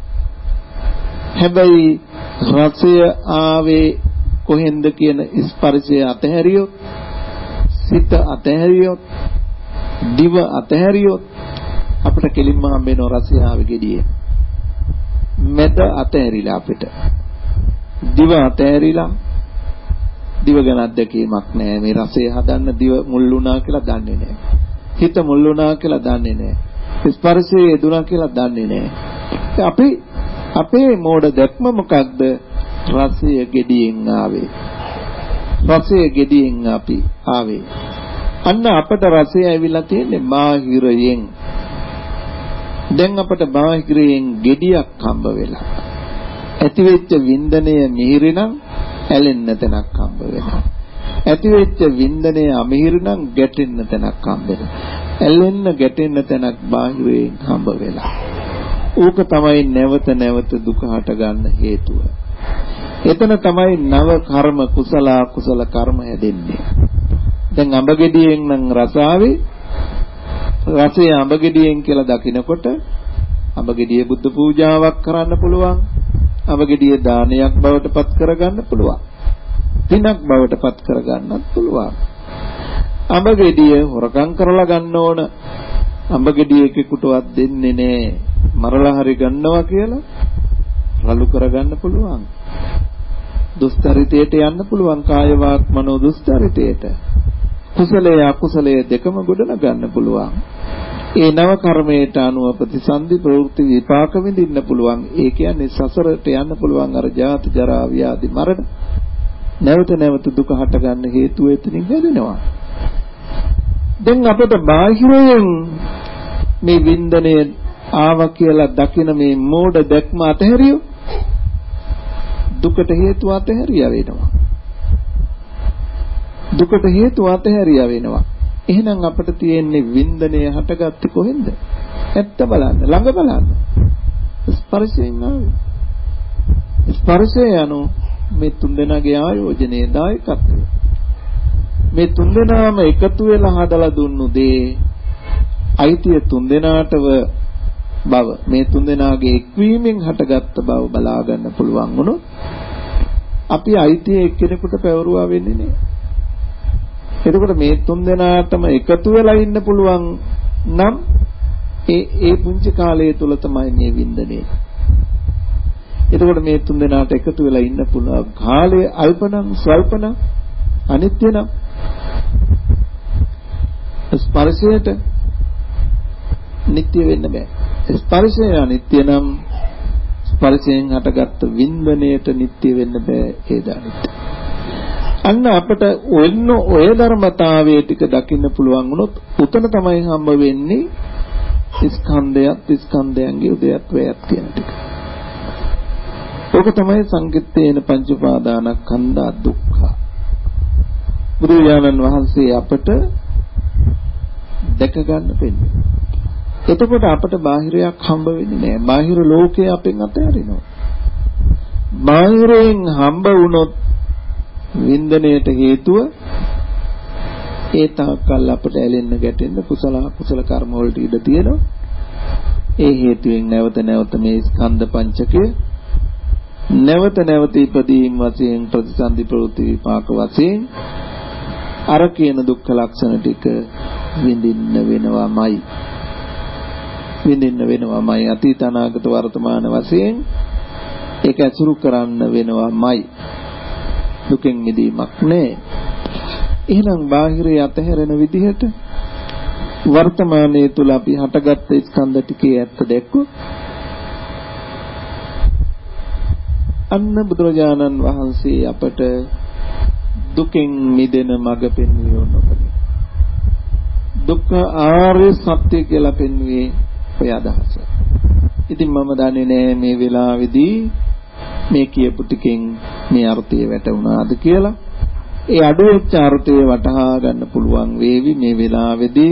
හැබැයි රසය ආවේ කොහෙන්ද කියන ස්පර්ශය අතහැරියොත්, සිත අතහැරියොත්, දිව අතහැරියොත් අපිට කෙලින්ම හම්බ වෙන රසය ආවේ gediye. මෙත අතහැරිලා අපිට දිව අතහැරිලා දිව ගැන අත්දැකීමක් නැහැ. මේ රසය හදන්න දිව මුල් වුණා කියලා දන්නේ නැහැ. හිත මුල් වුණා කියලා දන්නේ නැහැ. ස්පර්ශයේ යෙදුණා කියලා දන්නේ නැහැ. අපේ මෝඩ දැක්ම මොකක්ද? රසය gediyen ආවේ. රසය gediyen අපි ආවේ. අන්න අපට රසය ඇවිල්ලා තියෙන්නේ බාහිරයෙන්. දැන් අපට බාහිරයෙන් gediyak හම්බ වෙලා. ඇතිවෙච්ච වින්දනය මිහිරි නම් ඇලෙන්න තැනක් හම්බ වෙනවා. ඇතිවෙච්ච වින්දනය අමිහිරි නම් ගැටෙන්න තැනක් හම්බ වෙනවා. ඇලෙන්න ගැටෙන්න තැනක් බාහිරයෙන් හම්බ වෙලා. ඕක තමයි නැවත නැවත දුක හට ගන්න හේතුව. එතන තමයි නව කර්ම කුසල අකුසල කර්ම හැදෙන්නේ. දැන් අඹ ගෙඩියෙන් නම් රසාවේ රසය අඹ ගෙඩියෙන් කියලා දකිනකොට අඹ ගෙඩිය බුද්ධ පූජාවක් කරන්න පුළුවන්. අඹ ගෙඩිය දානයක් බවට පත් කරගන්න පුළුවන්. පිනක් බවට පත් කරගන්නත් පුළුවන්. අඹ ගෙඩිය හොරකම් කරලා ගන්න ඕන. අඹ ගෙඩිය එකෙකුටවත් දෙන්නේ නැහැ. මරලා හරි ගන්නවා කියලා රළු කරගන්න පුළුවන්. දුස්තරිතයට යන්න පුළුවන්. කාය වාක් මනෝ දුස්තරිතයට. කුසලයේ අකුසලයේ දෙකම ගොඩන ගන්න පුළුවන්. ඒ නව කර්මයට අනුව ප්‍රතිසන්දි ප්‍රවෘත්ති විපාක විඳින්න පුළුවන්. ඒ කියන්නේ සසරට යන්න පුළුවන් අර ජාති ජරා ව්‍යාධි මරණ නැවත නැවත දුක හට ගන්න හේතුව එතනින් හැදෙනවා. දැන් අපිට බාහිරයෙන් මේ වින්දනය ආවා කියලා දකින මේ මෝඩ දැක්ම අතහැරියොත් දුකට හේතුව අතහැරියා වෙනවා. දුකට හේතුව අතහැරියා වෙනවා. එහෙනම් අපිට තියෙන්නේ වින්දනය හටගත්තේ කොහෙන්ද? ඇත්ත බලන්න, ළඟ බලන්න. ස්පර්ශයෙන් ආවේ. ස්පර්ශය යනු මේ තුන්දෙනාගේ ආයෝජනයේ දායකත්වය. මේ තුන්දෙනාම එකතු වෙලා හදලා දුන්නු දේ අයිතිය තුන්දෙනාටව බව, මේ තුන්දෙනාගේ එක්වීමෙන් හටගත්ත බව බලා ගන්න පුළුවන් වුණොත් අපි අයිතිය එක්කෙනෙකුට පැවරුවා වෙන්නේ නෑ. එතකොට මේ තුන්දෙනාටම එකතු වෙලා ඉන්න පුළුවන් නම් ඒ පුංචි කාලය තුල තමයි මේ වින්දනේ. එතකොට මේ තුන්දෙනාට එකතු වෙලා ඉන්න පුළුවන් කාලය අල්පනම් ස්වල්පනම් අනිත්‍යනම් ස්පර්ශයට නිට්ටය වෙන්න බෑ. ස්පර්ශය අනිත්‍ය නම් ස්පර්ශයෙන් හටගත්තු වින්දනයට නිට්ටය වෙන්න බෑ. ඒ දානිත්‍ය. අන්න අපට ඔය ධර්මතාවයේ ටික දකින්න පුළුවන් වුණොත් උතන තමයි හම්බ වෙන්නේ ස්කන්ධයත් ස්කන්ධයන්ගේ උදයත් වේයත් කියන ටික. ඕක තමයි සංකිට්ඨේන පංච උපාදානස්කන්ධා දුක්ඛ. බුදුරජාණන් වහන්සේ අපට දැක ගන්න දෙන්නේ. එතකොට අපට බාහිරයක් හම්බ වෙන්නේ නැහැ. බාහිර ලෝකය අපෙන් අතහැරිනවා. බාහිරයෙන් හම්බ වුණොත් වින්දනයට හේතුව ඒ තාක්කල් අපට ඇලෙන්න ගැටෙන්න කුසල අකුසල කර්ම වලට ඉඩ තියෙනවා. ඒ හේතුවෙන් නැවත නැවත මේ ස්කන්ධ පංචකය නැවත නැවත ඉදීම් වශයෙන් ප්‍රතිසන්දි ප්‍රවෘත්ති විපාක වශයෙන් අර කියන දුක්ඛ ලක්ෂණ ටික විඳින්න වෙනවමයි. අතීත අනාගත වර්තමාන වශයෙන් ඒක ඇසුරු කරන්න වෙනවමයි. දුකෙන් මිදීමක් නැහැ. එහෙනම් බාහිරය අතහැරෙන විදිහට වර්තමානයේ තුල අපි හටගත්ත ස්කන්ධ ටිකේ ඇත්ත දැක්කොත් අන්න බුදුරජාණන් වහන්සේ අපට දුකෙන් මිදෙන මඟ පෙන්වුවේ නොකනේ. දුක්ඛ ආර්ය සත්‍ය කියලා පෙන්වුවේ ඔය අදහස. ඉතින් මම දන්නේ නෑ මේ වෙලාවේදී මේ කියපු ටිකෙන් මේ අර්ථය වැටුණාද කියලා. ඒ අඩුවෙච්ච අර්ථය වටහා ගන්න පුළුවන් වේවි මේ වෙලාවේදී.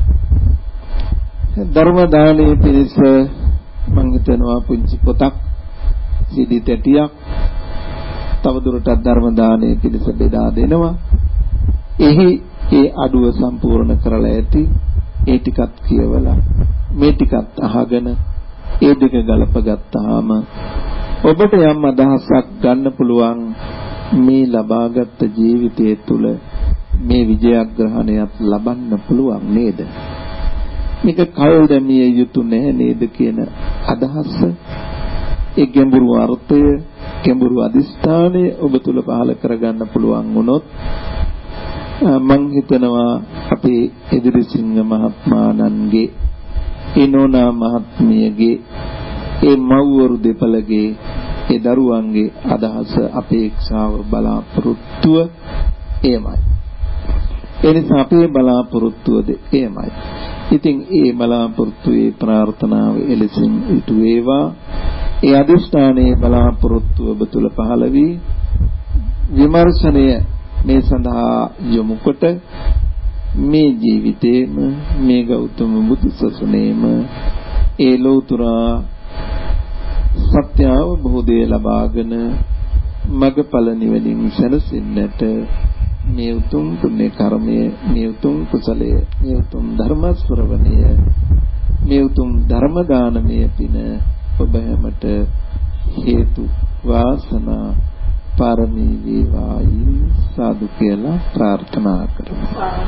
ධර්ම දානයේ පිණිස මම හිතනවා පුංචි පොතක් CD තැටියක් තවදුරටත් ධර්ම දානයේ පිණිස බෙදා දෙනවා. එහි ඒ අඩුව සම්පූර්ණ කරලා ඇති. ඒ ටිකත් කියවලා මේ ටිකත් අහගෙන ඒ දෙක ගලපගත්තාම ඔබට යම් අදහසක් ගන්න පුළුවන් මේ ලබාගත් ජීවිතය තුළ මේ විජයග්‍රහණයත් ලබන්න පුළුවන් නේද? මේක කල් දැමිය යුතු නැහැ නේද කියන අදහස, ඒ ගැඹුරු අර්ථය, ගැඹුරු අදිස්ථානය ඔබ තුළ පහළ කරගන්න පුළුවන් වුණොත් මං හිතනවා අපේ එදිරිසිංහ මහත්මාණන්ගේ ඉනෝනා මහත්මියගේ ඒ මව්වරු දෙපළගේ ඒ දරුවන්ගේ අදහස, අපේක්ෂාව, බලාපොරොත්තුව එයමයි. ඒ නිසා අපේ බලාපොරොත්තුවද එයමයි. ඉතින් ඒ බලාපොරොත්තුවේ ප්‍රාර්ථනාව එලෙසින් ඉටු වේවා. ඒ අදිෂ්ඨානයේ බලාපොරොත්තුව ඔබ තුළ පහළ වී විමර්ශනය මේ සඳහා යොමු කොට මේ ජීවිතේම මේ ගෞතම බුදු සසුනේම ඒ ලෝතුරා සත්‍ය අවබෝධය ලබාගෙන මගඵල නිවනින් සැනසෙන්නට මේ උතුම් පුණ්‍ය කර්මය, මේ උතුම් කුසලය, මේ උතුම් ධර්ම ශ්‍රවණය, මේ උතුම් ධර්ම දානමය පින ඔබ හැමට හේතු වාසනා පාරමී වේවායි සාදු කියලා ප්‍රාර්ථනා කරමු.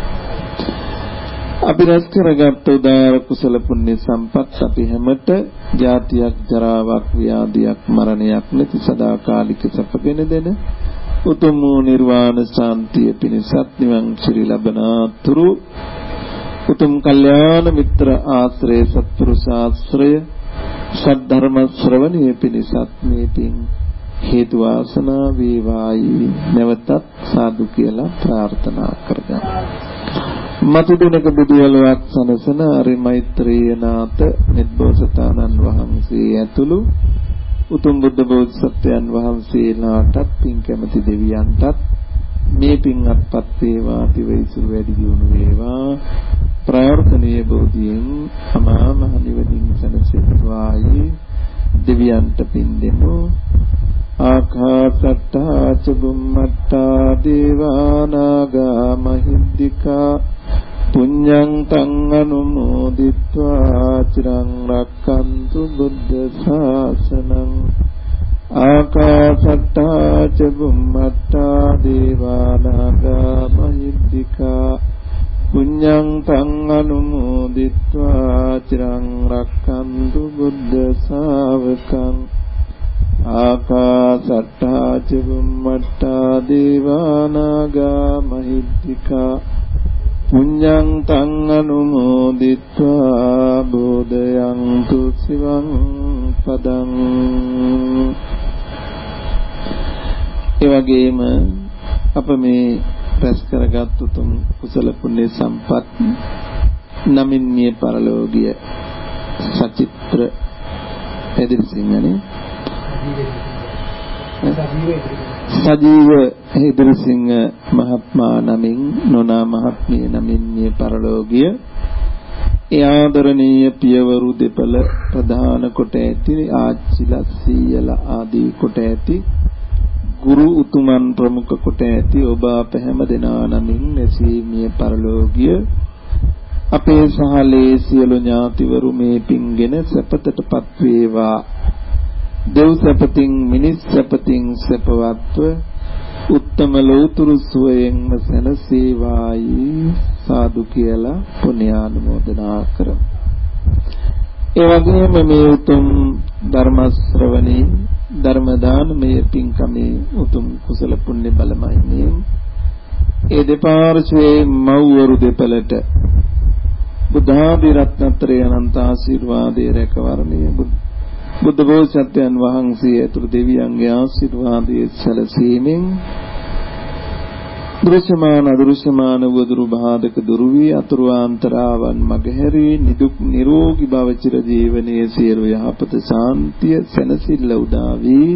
අපි රැස් කරගත් උදාර කුසල පුණ්‍ය සම්පත් අපි හැමට ජාතියක්, ජරාවක්, ව්‍යාධියක්, මරණයක් නැති සදාකාලික සැපගෙන දෙන උතුම් වූ නිර්වාණ ශාන්තිය පිණිසත් නිවන් සිරි ලබනාතුරු උතුම් කල්යාණ මිත්‍ර ආශ්‍රය, සත්පුරුෂ ආශ්‍රය, සද්ධර්ම ශ්‍රවණය පිණිසත් මේ පින් හේතු වාසනා වේවායි නැවතත් සාදු කියලා ප්‍රාර්ථනා කරගන්න. මතු දිනක බුදුවලවක් සනසන අරි මෛත්‍රීය නාත නිබ්බෝසතාණන් වහන්සේ ඇතුළු උතුම් බුද්ධ බෝධිසත්වයන් වහන්සේලාටත් පින් කැමැති දෙවියන්ටත් මේ පින් අත්පත් වේවා, තිවයිසුරු වැඩි දියුණු වේවා, ප්‍රාර්ථනීය බෝධියෙන් අමා මහ නිවනින් සැනසෙත්වායි දෙවියන්ට පින් දෙමු. ආකාසට්ටා චුම්මට්ටා දේවානාගා මහිද්దికා පුඤ්ඤං තං අනුමෝදිත්වා චිරං රක්ඛන්තු බුද්ධ ශාසනං. ආකාසට්ටා චුම්මට්ටා දේවානාගා මහිද්దికා පුඤ්ඤං තං අනුමෝදිත්වා චිරං රක්ඛන්තු බුද්ධ ශාවකං. ආකාසට්ටා චුම්මට්ටා දේවානාගා මහිද්దికා පුඤ්ඤං තං අනුමෝදිත්වා බෝධයන්තු සිවං පදං. ඒ වගේම අප මේ රැස් කරගත් උතුම් කුසල පුණ්‍ය සම්පත් නමින් මිය පරලෝකීය සචිත්‍ර එදිරිසිංහනේ සජීව එදිරිසිංහ මහත්මයා නමින් නොනා මහත්මිය නමින් මිය පරලෝකීය ඒ ආදරණීය පියවරු දෙපළ ප්‍රධාන කොට ඇති ආච්චිලා සීයලා ආදී කොට ඇති ගුරු උතුමන් ප්‍රමුඛ කොට ඇති ඔබ අප හැම දෙනා නමින් නැසී මිය පරලෝකීය අපේ සහලේ සියලු ඥාතිවරු මේ පින්ගෙන සැපතටපත් වේවා. දෙව් සැපතින් මිනිස් සැපතින් සැපවත්ව උත්තම ලෝතුරු සුවයෙන්ම සැනසේවායි සාදු කියලා පුණ්‍යානුමෝදනා කරමු. ඒ වගේම මේ උතුම් ධර්ම ශ්‍රවණේ ධර්ම දානමය පින්කමේ උතුම් කුසල පුණ්‍ය බලමයි ඒ දෙපාර්ශ්වයේ මව්වරු දෙපළට බුද්ධාදී රත්නත්‍රය අනන්ත ආශිර්වාදයේ රැකවරණය බුද්ධ බෝසත්යන් වහන්සේ ඇතුළු දෙවියන්ගේ ආශිර්වාදයේ සැලසීමෙන් දෘශ්‍යමාන අදෘශ්‍යමාන වදුරු බාධක දුරු වී අතුරු ආන්තරාවන් මගහැරී නිදුක් නිරෝගී භව චිර ජීවනයේ සියලු යහපත ශාන්තිය සැනසෙල්ල උදා වී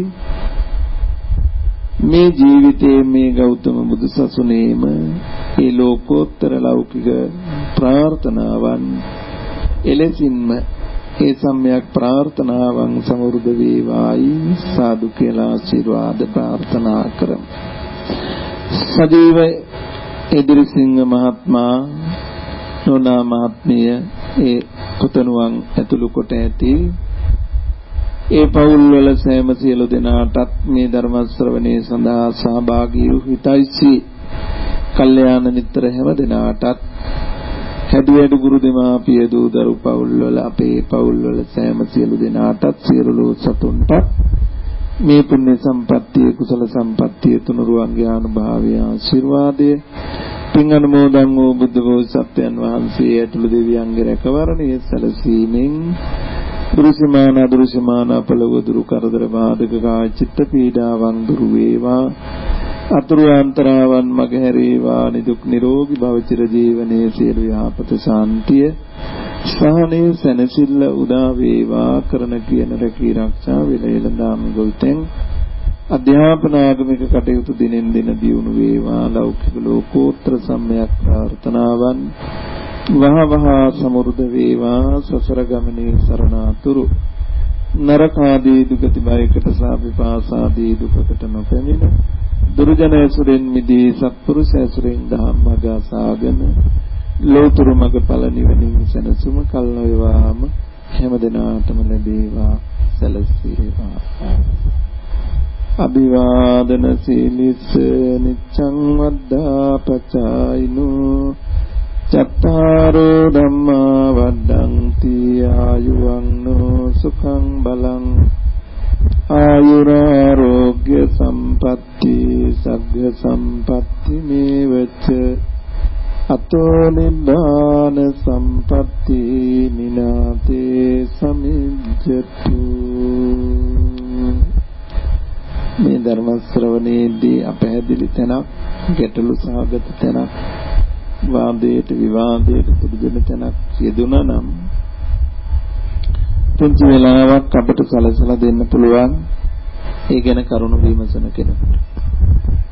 මේ ජීවිතයේ මේ ගෞතම බුදුසසුනේම ඒ ලෝකෝත්තර ලෞකික ප්‍රාර්ථනාවන් එලෙසින්ම ඒ සම්‍යක් ප්‍රාර්ථනාවන් සමෘද්ධ වේවායි සාදු කියලා ආශිර්වාද ප්‍රාර්ථනා කරමු. සදීව එදිරිසිංහ මහත්මයා නෝනා මහත්මිය ඒ පුතණුවන් ඇතුළු කොට ඇති ඒ පවුල් වල සෑම සියලු දෙනාටත් මේ ධර්ම ශ්‍රවණයේ සඳහා සහභාගී වූ හිතයිසි කල්යාණ මිත්‍ර හැම දෙනාටත් හැදුවැඩු ගුරු දෙමාපිය දූ දරු පවුල් වල අපේ පවුල් වල සෑම සියලු දෙනාටත් සියලු සතුන්ට මේ පුණ්‍ය සම්පත්තිය කුසල සම්පත්තිය තුනුරුවන්ගේ අනුභවය ආශිර්වාදය පින් අනුමෝදන් වූ බුද්ධ බෝසත්යන් වහන්සේ ඇතුළු දෙවියන්ගේ රැකවරණය සැලසීමෙන් දුරුසිමාන අදුරුසිමාන අපලව දුරු කරදර බාධක කාය චිත්ත පීඩාවන් දුරු වේවා අතුරු අන්තරාවන් මගහැරීවා නිදුක් නිරෝගී භව චිර ජීවනයේ සියලු යහපත ශාන්තිය සහනේ සැනසෙල්ල උදා වේවා කරන කියන රැකී ආරක්ෂා වෙලෙලඳාම් ගොවිතෙන් අධ්‍යාපන ආගමික කටයුතු දිනෙන් දින දියුණු වේවා ලෞකික ලෝකෝත්තර සම්‍යක් ප්‍රාර්ථනාවන් වහවහ සමෘද්ධ වේවා සසර ගමනේ සරණාතුරු නරකාදී දුගති බයකට සාපිපාසාදී දුකකට නොපැමිණ දුර්ජන ඇසුරෙන් මිදී සත්පුරුෂ ඇසුරෙන් ධම්මග සාගන ලෝතුරු මඟ ඵල නිවනින් සැනසුම කල් නොවේවාම හැම දිනාටම ලැබේවා සැලසේවා. අභිවාදන සීලිස නිච්ඡං වද්දාපචායිනෝ චත්තාරෝ ධම්මා වඩ්ඩಂತಿ ආයුවන්නෝ සුඛං බලං ආයුරාෝග්‍ය සම්පatti සග්ග සම්පatti මේවච අතෝ නිබ්බාන සම්පatti මිනාතේ සමිජ්ජතු. මේ ධර්ම ශ්‍රවණයේදී අපහැදිලි තැනක් ගැටලු සහගත තැනක් වාදයට විවාදයට පුදුජන තැනක් යෙදුණා නම් පුංචි වෙලාවක් අපට සලසලා දෙන්න පුළුවන් ඒ ගැන කරුණු විමසන කෙනෙකුට.